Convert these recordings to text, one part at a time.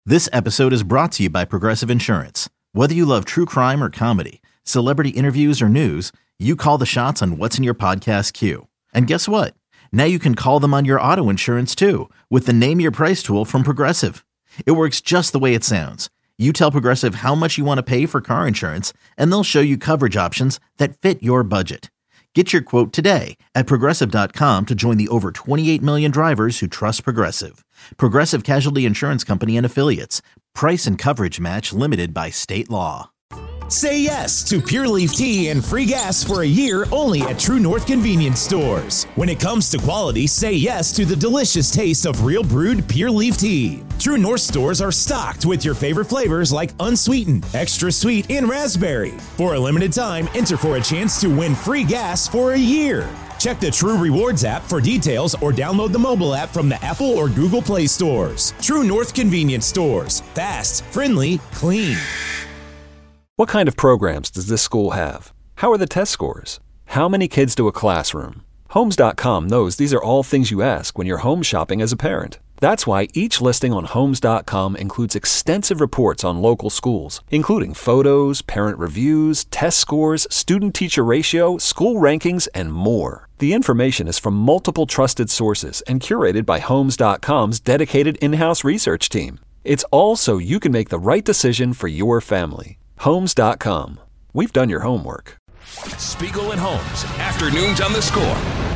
This episode is brought to you by Progressive Insurance. Whether you love true crime or comedy, celebrity interviews or news, you call the shots on what's in your podcast queue. And guess what? Now you can call them on your auto insurance too with the Name Your Price tool from Progressive. It works just the way it sounds. You tell Progressive how much you want to pay for car insurance, and they'll show you coverage options that fit your budget. Get your quote today at Progressive.com to join the over 28 million drivers who trust Progressive. Progressive Casualty Insurance Company and Affiliates. Price and coverage match limited by state law. Say yes to Pure Leaf Tea and free gas for a year only at True North Convenience Stores. When it comes to quality, say yes to the delicious taste of real brewed Pure Leaf Tea. True North stores are stocked with your favorite flavors like unsweetened, extra sweet, and raspberry. For a limited time, enter for a chance to win free gas for a year. Check the True Rewards app for details or download the mobile app from the Apple or Google Play stores. True North Convenience Stores. Fast, friendly, clean. What kind of programs does this school have? How are the test scores? How many kids do a classroom? Homes.com knows these are all things you ask when you're home shopping as a parent. That's why each listing on Homes.com includes extensive reports on local schools, including photos, parent reviews, test scores, student-teacher ratio, school rankings, and more. The information is from multiple trusted sources and curated by Homes.com's dedicated in-house research team. It's all so you can make the right decision for your family. Homes.com. We've done your homework. Spiegel and Holmes, afternoons on the Score.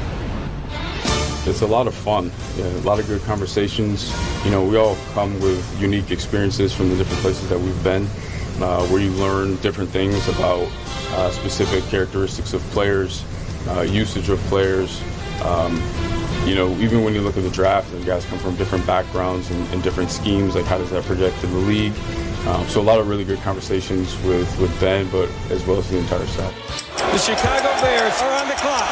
It's a lot of fun, a lot of good conversations. You know, we all come with unique experiences from the different places that we've been, where you learn different things about specific characteristics of players, usage of players. You know, even when you look at the draft, and guys come from different backgrounds and different schemes, like how does that project in the league? So a lot of really good conversations with Ben, but as well as the entire staff. The Chicago Bears are on the clock.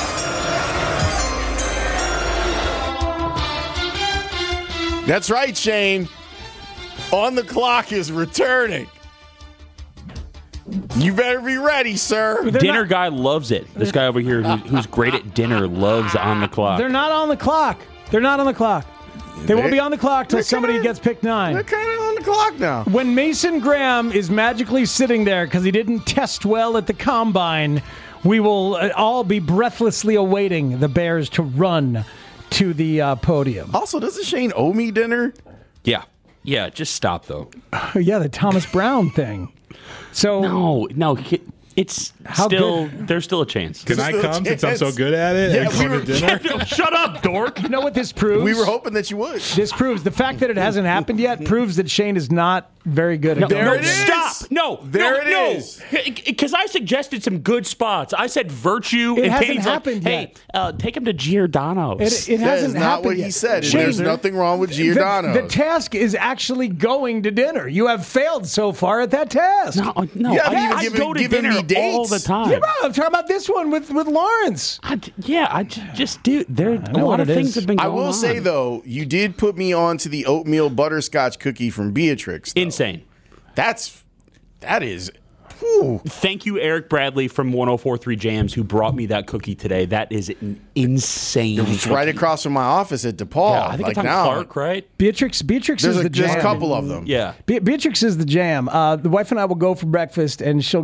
That's right, Shane. On the clock is returning. You better be ready, sir. Dinner guy loves it. This guy over here who's great at dinner loves on the clock. They're not on the clock. They're not on the clock. They won't be on the clock till somebody gets picked 9. They're kind of on the clock now. When Mason Graham is magically sitting there because he didn't test well at the combine, we will all be breathlessly awaiting the Bears to run to the podium. Also, doesn't Shane owe me dinner? Yeah, just stop, though. Yeah, the Thomas Brown thing. So No, it's still there's still a chance. Can I come since I'm so good at it? Yeah, and come to dinner? Shut up, dork. You know what this proves? We were hoping that you would. This proves the fact that it hasn't happened yet proves that Shane is not very good at There it is. Stop. No. There it is. Because I suggested some good spots. I said Virtue. It and hasn't Kane's happened like, hey, take him to Giordano's. It That hasn't is not happened what yet. he said. Shane, There's nothing wrong with Giordano's. The task is actually going to dinner. You have failed so far at that task. No. You haven't I even go to given dinner me dates. all the time. Yeah, bro, I'm talking about this one with Lawrence. I just do. There a lot of things have been going on. I will say, though, you did put me on to the oatmeal butterscotch cookie from Beatrix. Though. Insane. That is. Thank you, Eric Bradley from 104.3 Jams, who brought me that cookie today. That is an insane It's right across from my office at DePaul. Yeah, I think it's on Clark, right? Beatrix is the jam. There's a couple of them. Yeah. Beatrix is the jam. The wife and I will go for breakfast, and she'll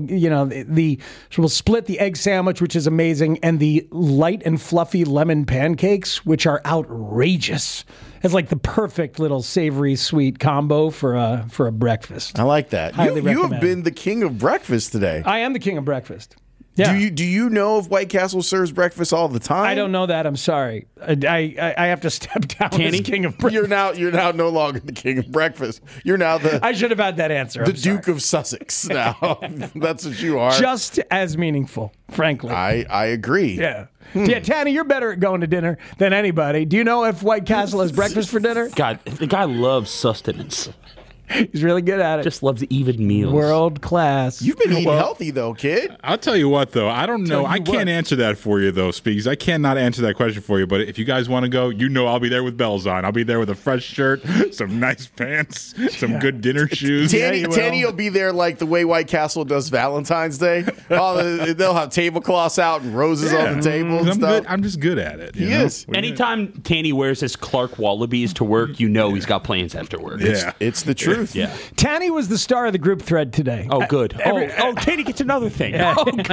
split the egg sandwich, which is amazing, and the light and fluffy lemon pancakes, which are outrageous. It's like the perfect little savory sweet combo for a breakfast. I like that. Highly You have recommend. been the king of breakfast today. I am the king of breakfast. Yeah. Do you know if White Castle serves breakfast all the time? I don't know that. I'm sorry. I have to step down as king of breakfast. You're now no longer the king of breakfast. You're now the I should have had that answer. the Duke of Sussex now. That's what you are. Just as meaningful, frankly. I agree. Yeah. Yeah, Tanny, you're better at going to dinner than anybody. Do you know if White Castle has breakfast for dinner? God, the guy loves sustenance. He's really good at it. Just loves even meals. World class. You've been eating healthy, though, kid. I'll tell you what, though. I don't know. I can't answer that for you, though, Speaks. I cannot answer that question for you. But if you guys want to go, I'll be there with bells on. I'll be there with a fresh shirt, some nice pants, some good dinner shoes. Tanny will be there like the way White Castle does Valentine's Day. They'll have tablecloths out and roses on the table and stuff. I'm just good at it. He is. Anytime Tanny wears his Clark Wallabies to work, he's got plans after work. Yeah. It's the truth. Yeah. Tanny was the star of the group thread today. Oh, good. Tanny gets another thing. Yeah. Oh, good.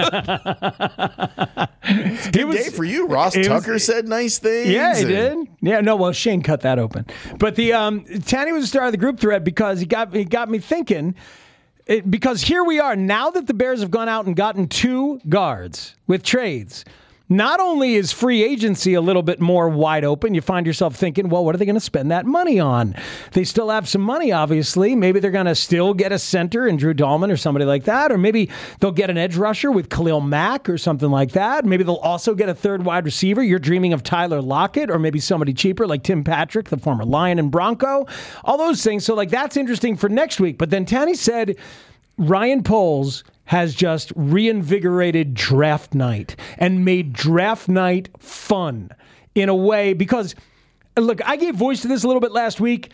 Good day for you. Ross Tucker said nice things. Yeah, he did. Yeah, no, well, Shane cut that open. But the Tanny was the star of the group thread because he got me thinking. Because here we are, now that the Bears have gone out and gotten 2 guards with trades, not only is free agency a little bit more wide open, you find yourself thinking, well, what are they going to spend that money on? They still have some money, obviously. Maybe they're going to still get a center in Drew Dahlman or somebody like that. Or maybe they'll get an edge rusher with Khalil Mack or something like that. Maybe they'll also get a third wide receiver. You're dreaming of Tyler Lockett or maybe somebody cheaper like Tim Patrick, the former Lion and Bronco. All those things. So, that's interesting for next week. But then Tanny said Ryan Poles has just reinvigorated draft night and made draft night fun in a way because, look, I gave voice to this a little bit last week.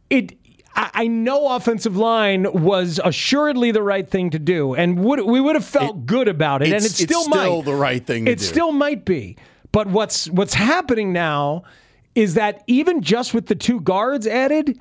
I know offensive line was assuredly the right thing to do, and we would have felt good about it, and it still might. It's still the right thing to do. It still might be. But what's happening now is that even just with the 2 guards added,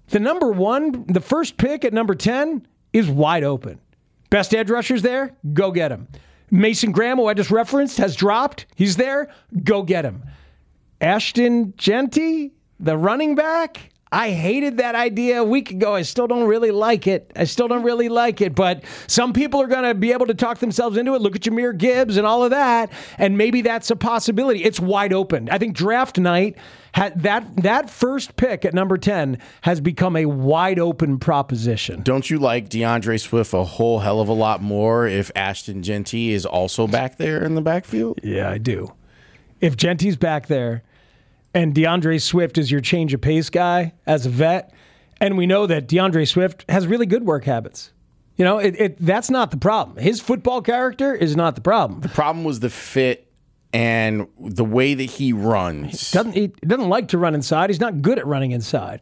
the first pick at number 10 is wide open. Best edge rushers there? Go get him. Mason Graham, who I just referenced, has dropped. He's there. Go get him. Ashton Jeanty, the running back? I hated that idea a week ago. I still don't really like it. But some people are going to be able to talk themselves into it. Look at Jahmyr Gibbs and all of that. And maybe that's a possibility. It's wide open. I think draft night, that first pick at number 10 has become a wide open proposition. Don't you like DeAndre Swift a whole hell of a lot more if Ashton Jeanty is also back there in the backfield? Yeah, I do. If Genty's back there, and DeAndre Swift is your change of pace guy as a vet, and we know that DeAndre Swift has really good work habits. That's not the problem. His football character is not the problem. The problem was the fit and the way that he runs. He doesn't like to run inside. He's not good at running inside.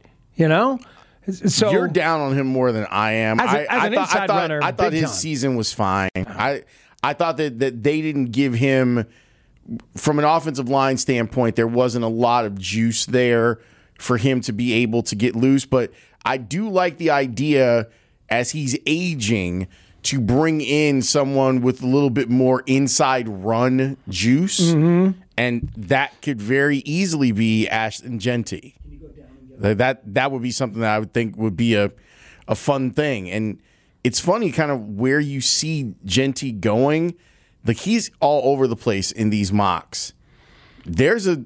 So you're down on him more than I am. I thought his season was fine. I thought that they didn't give him. From an offensive line standpoint, there wasn't a lot of juice there for him to be able to get loose. But I do like the idea, as he's aging, to bring in someone with a little bit more inside run juice. Mm-hmm. And that could very easily be Ashton Jeanty. That would be something that I would think would be a fun thing. And it's funny kind of where you see Jeanty going. Like, he's all over the place in these mocks. There's a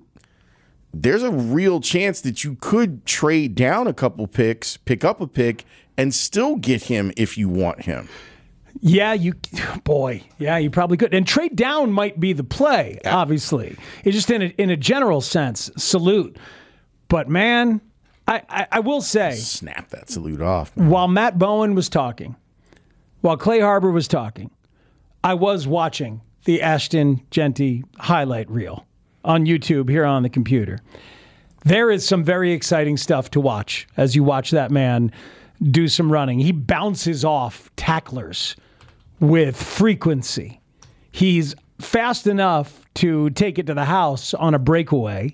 real chance that you could trade down a couple picks, pick up a pick, and still get him if you want him. Yeah, you probably could. And trade down might be the play, obviously. It's just in a general sense, salute. But, man, I will say. Snap that salute off, man. While Matt Bowen was talking, while Clay Harbor was talking, I was watching the Ashton Jeanty highlight reel on YouTube here on the computer. There is some very exciting stuff to watch as you watch that man do some running. He bounces off tacklers with frequency. He's fast enough to take it to the house on a breakaway.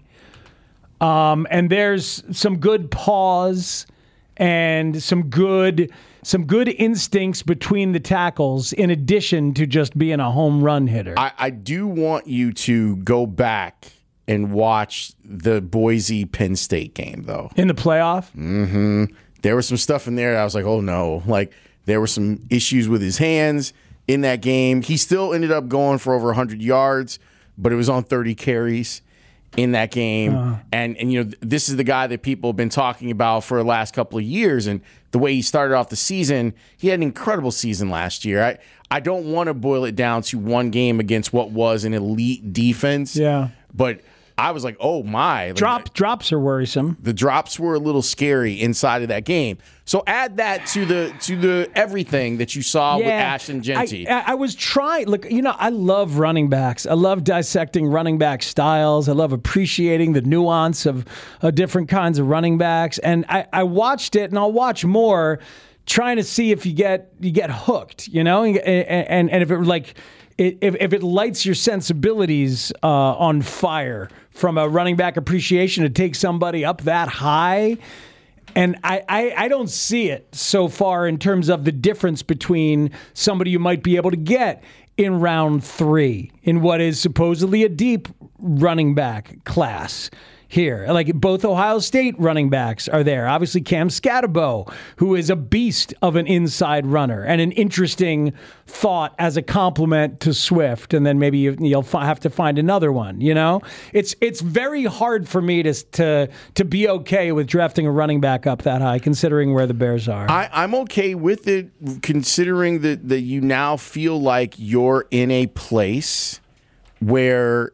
And there's some good pause and some good instincts between the tackles in addition to just being a home run hitter. I do want you to go back and watch the Boise-Penn State game, though. In the playoff? Mm-hmm. There was some stuff in there that I was like, oh, no. Like, there were some issues with his hands in that game. He still ended up going for over 100 yards, but it was on 30 carries in that game. And this is the guy that people have been talking about for the last couple of years. And the way he started off the season, he had an incredible season last year. I don't want to boil it down to one game against what was an elite defense. Yeah. But I was like, oh my. Drops are worrisome. The drops were a little scary inside of that game. So add that to the everything that you saw with Ashton Jeanty. I was trying. Look, I love running backs. I love dissecting running back styles. I love appreciating the nuance of different kinds of running backs. And I watched it, and I'll watch more, trying to see if you get hooked. And if it if it lights your sensibilities on fire from a running back appreciation to take somebody up that high. And I don't see it so far in terms of the difference between somebody you might be able to get in round 3 in what is supposedly a deep running back class here. Like both Ohio State running backs are there. Obviously Cam Scatterbo, who is a beast of an inside runner and an interesting thought as a complement to Swift. And then maybe you'll have to find another one. It's very hard for me to be okay with drafting a running back up that high, considering where the Bears are. I'm okay with it, considering that you now feel like you're in a place where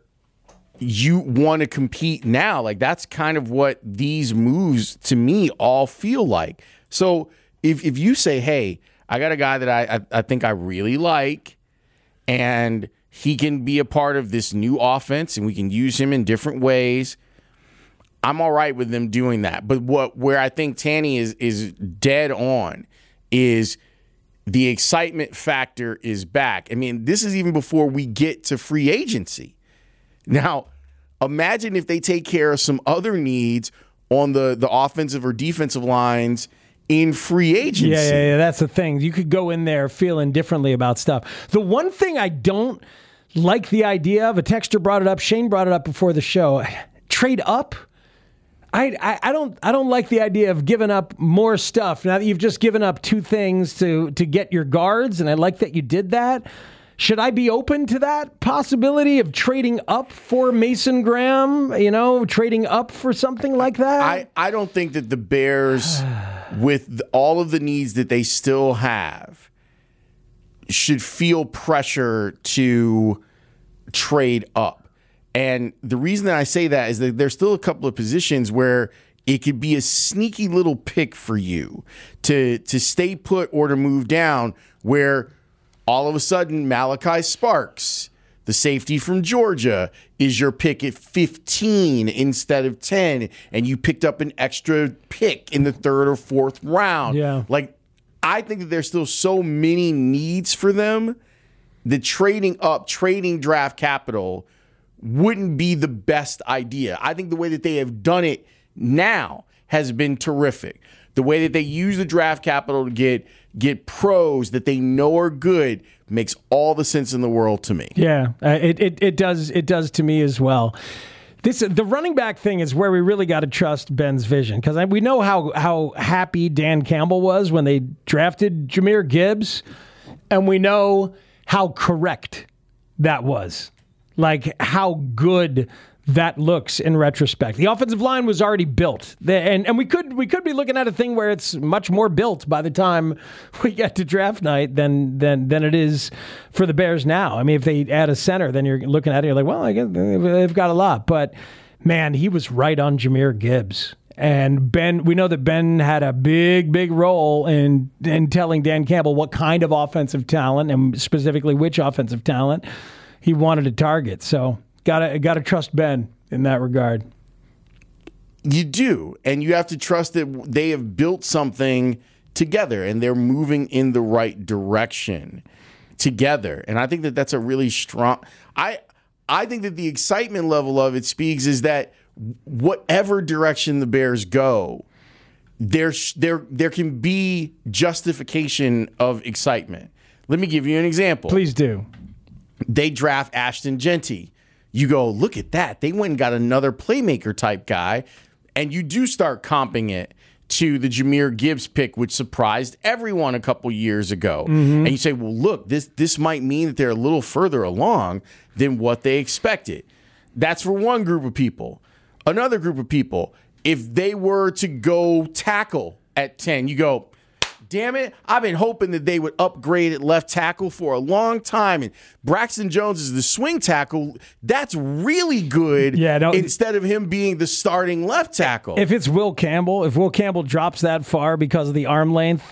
you want to compete now. Like, that's kind of what these moves to me all feel like. So if you say, hey, I got a guy that I think I really like, and he can be a part of this new offense and we can use him in different ways, I'm all right with them doing that. But where I think Tanny is dead on is the excitement factor is back. I mean, this is even before we get to free agency. Now, imagine if they take care of some other needs on the offensive or defensive lines in free agency. Yeah, that's the thing. You could go in there feeling differently about stuff. The one thing I don't like the idea of, a texter brought it up, Shane brought it up before the show, trade up. I don't like the idea of giving up more stuff now that you've just given up 2 things to get your guards, and I like that you did that. Should I be open to that possibility of trading up for Mason Graham, trading up for something like that? I don't think that the Bears, with all of the needs that they still have, should feel pressure to trade up. And the reason that I say that is that there's still a couple of positions where it could be a sneaky little pick for you to stay put or to move down, where all of a sudden, Malachi Sparks, the safety from Georgia, is your pick at 15 instead of 10, and you picked up an extra pick in the 3rd or 4th round. Yeah. Like, I think that there's still so many needs for them that trading up, trading draft capital wouldn't be the best idea. I think the way that they have done it now has been terrific. The way that they use the draft capital to get pros that they know are good makes all the sense in the world to me. Yeah, it does to me as well. The running back thing is where we really got to trust Ben's vision, because we know how happy Dan Campbell was when they drafted Jahmyr Gibbs, and we know how correct that was. Like, how good that looks in retrospect. The offensive line was already built, and we could be looking at a thing where it's much more built by the time we get to draft night than it is for the Bears now. I mean, if they add a center, then you're looking at it, you're like, well, I guess they've got a lot. But man, he was right on Jahmyr Gibbs. And Ben, we know that Ben had a big role in telling Dan Campbell what kind of offensive talent, and specifically which offensive talent, he wanted to target. So Gotta trust Ben in that regard. You do, and you have to trust that they have built something together and they're moving in the right direction together. And I think that that's a really strong. I think that the excitement level of it speaks is that whatever direction the Bears go, there can be justification of excitement. Let me give you an example. Please do. They draft Ashton Jeanty. You go, look at that. They went and got another playmaker type guy, and you do start comping it to the Jahmyr Gibbs pick, which surprised everyone a couple years ago. Mm-hmm. And you say, well, look, this might mean that they're a little further along than what they expected. That's for one group of people. Another group of people, if they were to go tackle at 10, you go, damn it, I've been hoping that they would upgrade at left tackle for a long time. And Braxton Jones is the swing tackle. That's really good instead of him being the starting left tackle. If it's Will Campbell, if Will Campbell drops that far because of the arm length,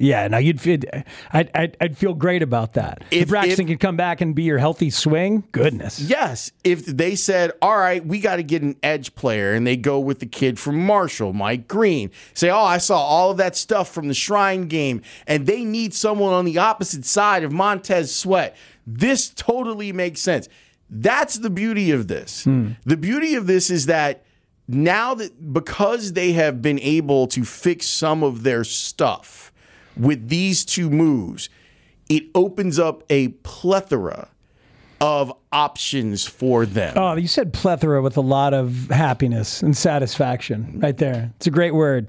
I'd feel great about that. If Braxton can come back and be your healthy swing, goodness. Yes. If they said, all right, we got to get an edge player, and they go with the kid from Marshall, Mike Green, say, oh, I saw all of that stuff from the Shrine game, and they need someone on the opposite side of Montez Sweat. This totally makes sense. That's the beauty of this. The beauty of this is that now that because they have been able to fix some of their stuff with these two moves, it opens up a plethora of options for them. Oh, you said plethora with a lot of happiness and satisfaction right there. It's a great word.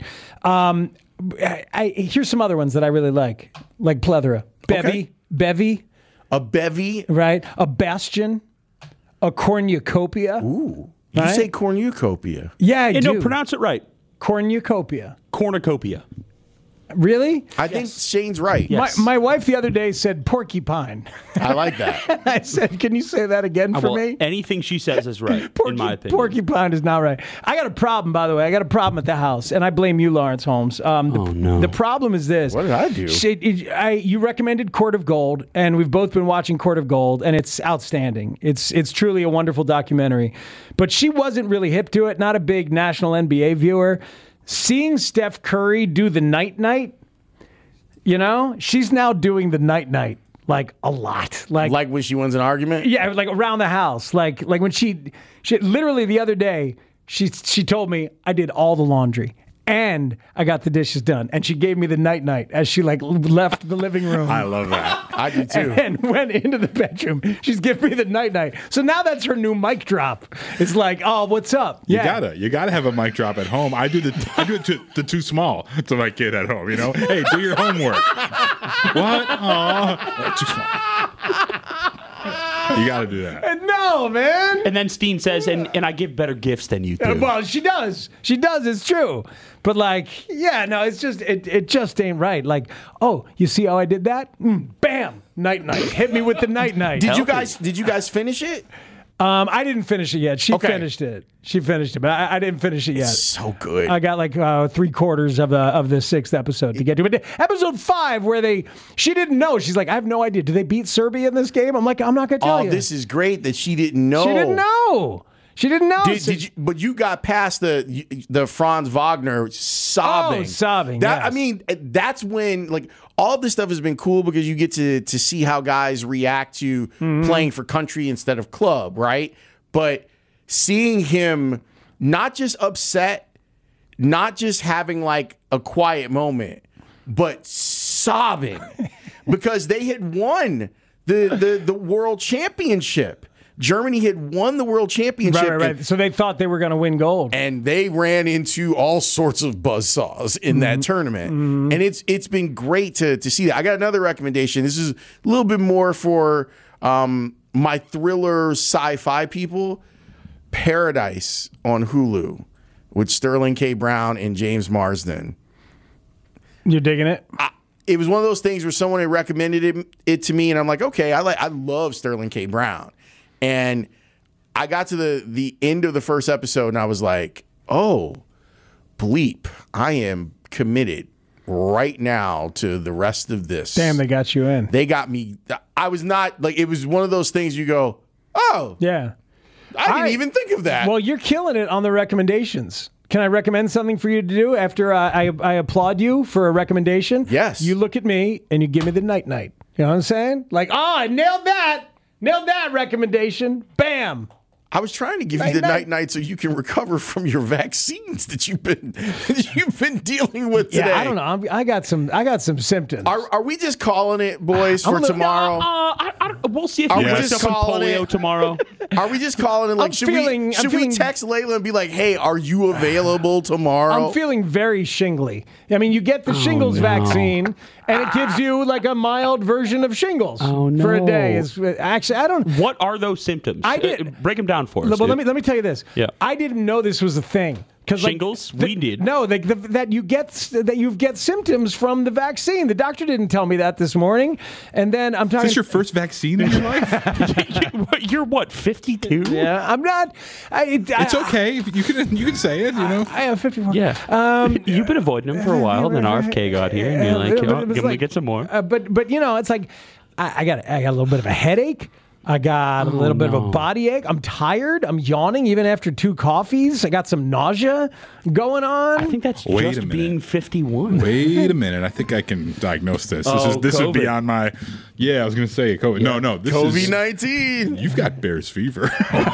Here's some other ones that I really like plethora. Bevy. A bevy. Right. A bastion. A cornucopia. Ooh. You say cornucopia. Yeah, I do. No, pronounce it right. Cornucopia. Cornucopia. Really? I think Shane's right. Yes. My wife the other day said porcupine. I like that. I said, can you say that again for me? Anything she says is right, in my opinion. Porcupine is not right. I got a problem, by the way. I got a problem at the house, and I blame you, Lawrence Holmes. No. The problem is this. What did I do? You recommended Court of Gold, and we've both been watching Court of Gold, and it's outstanding. It's truly a wonderful documentary. But she wasn't really hip to it, not a big national NBA viewer. Seeing Steph Curry do the night-night, she's now doing the night-night, like, a lot. Like when she wins an argument? Yeah, like around the house. Like when she literally the other day, she told me I did all the laundry. And I got the dishes done. And she gave me the night-night as she left the living room. I love that. I do too. And went into the bedroom. She's giving me the night-night. So now that's her new mic drop. It's like, oh, what's up? Yeah. You gotta have a mic drop at home. I do it to too small to my kid at home. Hey, do your homework. What? Oh, too small. You got to do that. No, man. And then Steen says, and I give better gifts than you do. Well, she does. She does. It's true. But it's just, it just ain't right. Like, oh, you see how I did that? Bam. Night-night. Hit me with the night-night. Did you guys finish it? I didn't finish it yet. She finished it. But I didn't finish it yet. It's so good. I got 3/4 of the 6th episode to get to. But episode 5, where she didn't know. She's like, I have no idea. Do they beat Serbia in this game? I'm like, I'm not going to tell you. Oh, this is great that she didn't know. She didn't know. She didn't know. But you got past the Franz Wagner sobbing. Oh, sobbing. Yes. I mean, that's when all this stuff has been cool because you get to see how guys react to playing for country instead of club, right? But seeing him not just upset, not just having a quiet moment, but sobbing because they had won the world championship. Germany had won the world championship. Right. So they thought they were going to win gold. And they ran into all sorts of buzzsaws in that tournament. And it's been great to see that. I got another recommendation. This is a little bit more for my thriller sci-fi people. Paradise on Hulu with Sterling K. Brown and James Marsden. You're digging it? It was one of those things where someone had recommended it to me, and I'm like, okay, I love Sterling K. Brown. And I got to the end of the first episode, and I was like, oh, bleep. I am committed right now to the rest of this. Damn, they got you in. They got me. I was not, it was one of those things you go, oh. Yeah. I didn't even think of that. Well, you're killing it on the recommendations. Can I recommend something for you to do after I applaud you for a recommendation? Yes. You look at me, and you give me the night-night. You know what I'm saying? I nailed that. Nailed that recommendation. Bam. I was trying to give you the night-night so you can recover from your vaccines that you've been dealing with today. Yeah, I don't know. I got some symptoms. Are we just calling it, boys, for tomorrow? We'll see if you wake up in polio tomorrow. Are we just calling it? Should we text Layla and be like, hey, are you available tomorrow? I'm feeling very shingly. I mean, you get the shingles vaccine, and it gives you a mild version of shingles for a day. Actually, I don't. What are those symptoms? I did break them down for us. Well, let me tell you this. Yeah. I didn't know this was a thing. Shingles? We did. No, that you get symptoms from the vaccine. The doctor didn't tell me that this morning. And then I'm talking. Is this your first vaccine in your life? You're what, 52? Yeah, I'm not. It's okay. You can say it. I am 54. Yeah. You've been avoiding them for a while. Then RFK got here, and you're like, can we get some more? But it's like I got a little bit of a headache. I got a little bit of a body ache. I'm tired. I'm yawning even after 2 coffees. I got some nausea going on. I think that's just being 51. Wait a minute. I think I can diagnose this. This is beyond my... Yeah, I was going to say COVID. Yeah. No. This is... COVID-19. You've got Bears fever.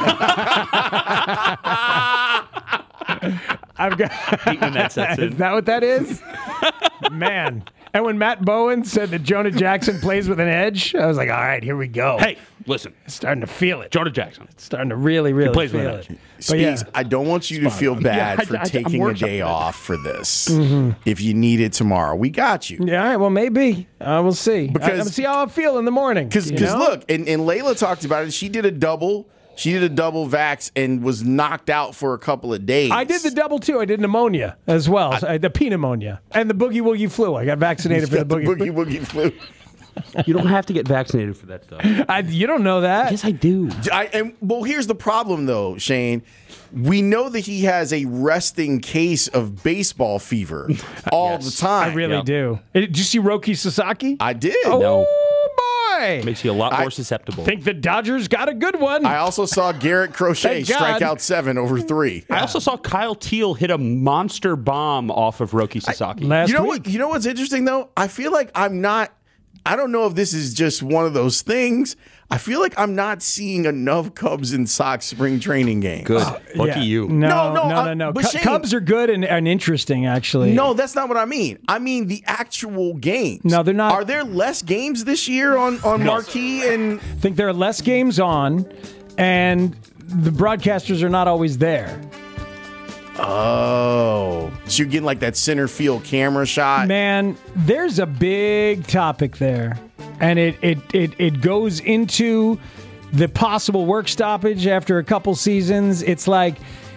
I've got... When that sets in. Is that what that is? Man... And when Matt Bowen said that Jonah Jackson plays with an edge, I was like, all right, here we go. Hey, listen. Starting to feel it. Jonah Jackson. Starting to really feel with an it. Speaks, I don't want you to feel bad for taking a day off for this. If you need it tomorrow, we got you. Yeah, all right, well, maybe. We'll see. Because see how I feel in the morning. Because look, and Layla talked about it. She did a double. She did a double vax and was knocked out for a couple of days. I did the double too. I did pneumonia as well. The pneumonia and the boogie woogie flu. I got vaccinated for the boogie woogie flu. You don't have to get vaccinated for that stuff. You don't know that. Yes, I do. Well, here's the problem, though, Shane. We know that he has a resting case of baseball fever all the time. I really do. Did you see Roki Sasaki? I did. Oh, no. Boy. Makes you a lot more susceptible. I think the Dodgers got a good one. I also saw Garrett Crochet strike out 7 over 3. I also saw Kyle Teal hit a monster bomb off of Roki Sasaki. You know what's interesting, though? I feel like I don't know if this is just one of those things. I feel like I'm not seeing enough Cubs and Sox spring training games. Good. Lucky you. No. Cubs are good and interesting, actually. No, that's not what I mean. I mean the actual games. No, they're not. Are there less games this year on Marquee? And I think there are less games on, and the broadcasters are not always there. Oh. So you're getting like that center field camera shot? Man, there's a big topic there. And it goes into the possible work stoppage after a couple seasons. It's like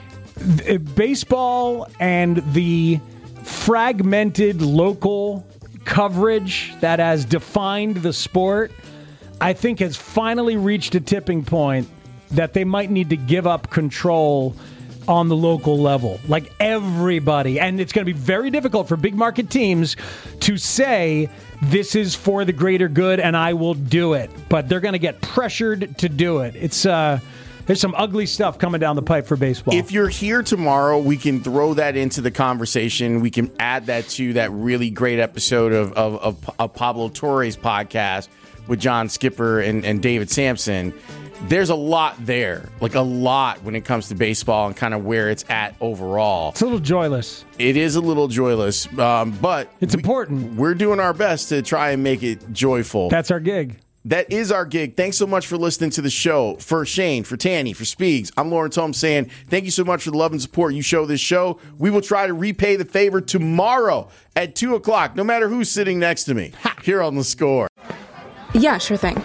baseball and the fragmented local coverage that has defined the sport, I think has finally reached a tipping point that they might need to give up control on the local level, like everybody. And it's going to be very difficult for big market teams to say this is for the greater good and I will do it. But they're going to get pressured to do it. It's there's some ugly stuff coming down the pipe for baseball. If you're here tomorrow, we can throw that into the conversation. We can add that to that really great episode of Pablo Torre's podcast with John Skipper and David Sampson. There's a lot there, like a lot when it comes to baseball and kind of where it's at overall. It's a little joyless. It is a little joyless, but it's important. We're doing our best to try and make it joyful. That's our gig. That is our gig. Thanks so much for listening to the show. For Shane, for Tanny, for Speegs, I'm Lawrence Holmes saying thank you so much for the love and support you show this show. We will try to repay the favor tomorrow at 2 o'clock, no matter who's sitting next to me, here on The Score. Yeah, sure thing.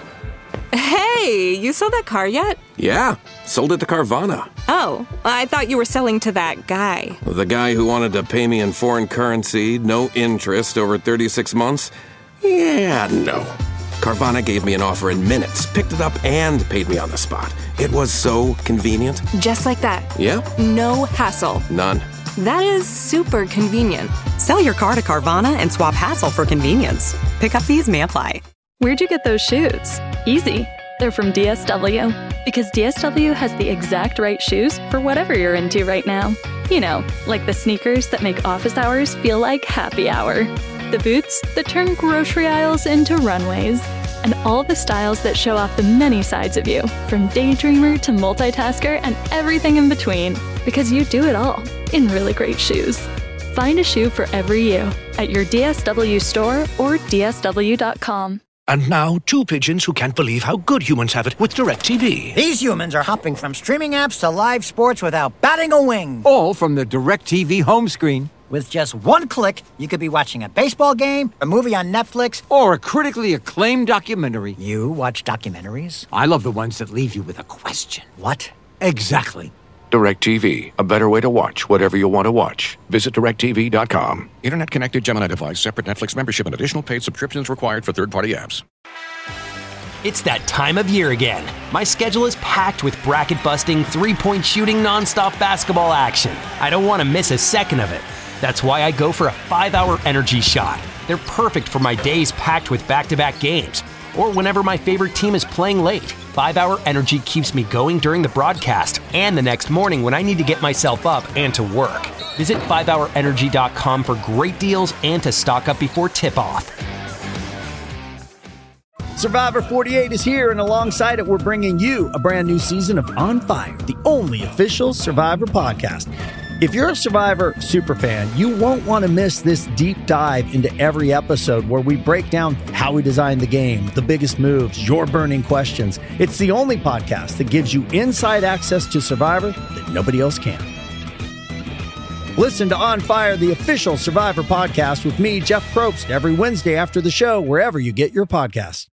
Hey, you sold that car yet? Yeah, sold it to Carvana. Oh, I thought you were selling to that guy. The guy who wanted to pay me in foreign currency, no interest, over 36 months? Yeah, no. Carvana gave me an offer in minutes, picked it up, and paid me on the spot. It was so convenient. Just like that. Yeah. No hassle. None. That is super convenient. Sell your car to Carvana and swap hassle for convenience. Pickup fees may apply. Where'd you get those shoes? Easy. They're from DSW. Because DSW has the exact right shoes for whatever you're into right now. You know, like the sneakers that make office hours feel like happy hour. The boots that turn grocery aisles into runways. And all the styles that show off the many sides of you, from daydreamer to multitasker and everything in between. Because you do it all in really great shoes. Find a shoe for every you at your DSW store or DSW.com. And now, two pigeons who can't believe how good humans have it with DirecTV. These humans are hopping from streaming apps to live sports without batting a wing. All from the DirecTV home screen. With just one click, you could be watching a baseball game, a movie on Netflix, or a critically acclaimed documentary. You watch documentaries? I love the ones that leave you with a question. What? Exactly. DirecTV, a better way to watch whatever you want to watch. Visit DirecTV.com. Internet-connected Gemini device, separate Netflix membership, and additional paid subscriptions required for third-party apps. It's that time of year again. My schedule is packed with bracket-busting, three-point shooting, nonstop basketball action. I don't want to miss a second of it. That's why I go for a 5-hour energy shot. They're perfect for my days packed with back-to-back games, or whenever my favorite team is playing late. 5-hour energy keeps me going during the broadcast and the next morning when I need to get myself up and to work. Visit 5hourenergy.com for great deals and to stock up before tip-off. Survivor 48 is here, and alongside it, we're bringing you a brand new season of On Fire, the only official Survivor podcast. If you're a Survivor superfan, you won't want to miss this deep dive into every episode where we break down how we designed the game, the biggest moves, your burning questions. It's the only podcast that gives you inside access to Survivor that nobody else can. Listen to On Fire, the official Survivor podcast with me, Jeff Probst, every Wednesday after the show, wherever you get your podcasts.